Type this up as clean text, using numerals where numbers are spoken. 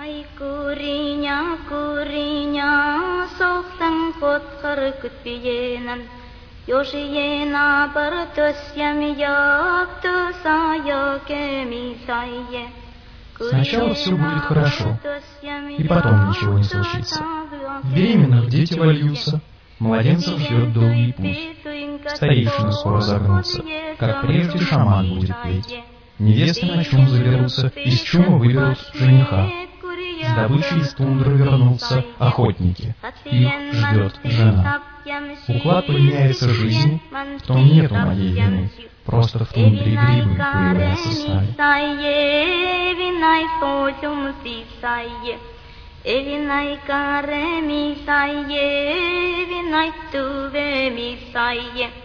Ай куриня, куриня, соқтың қотқыр күтпейенін. Йошиена бір төсем япты сая кеми сае. Сначала все будет хорошо, и потом ничего не случится. В беременных дети вольются, младенцев ждет долгий путь. Старейшины скоро загнутся, как прежде шаман будет петь. Невесты на чум заберутся, из чума выберут жениха. С добычей из тундры вернутся охотники, их ждет жена. Уклад поменяется жизни, в том нету моей вины. Просто в тундре грибы появляются стаи. Evinai kare mi saye, vinai tuve mi saye.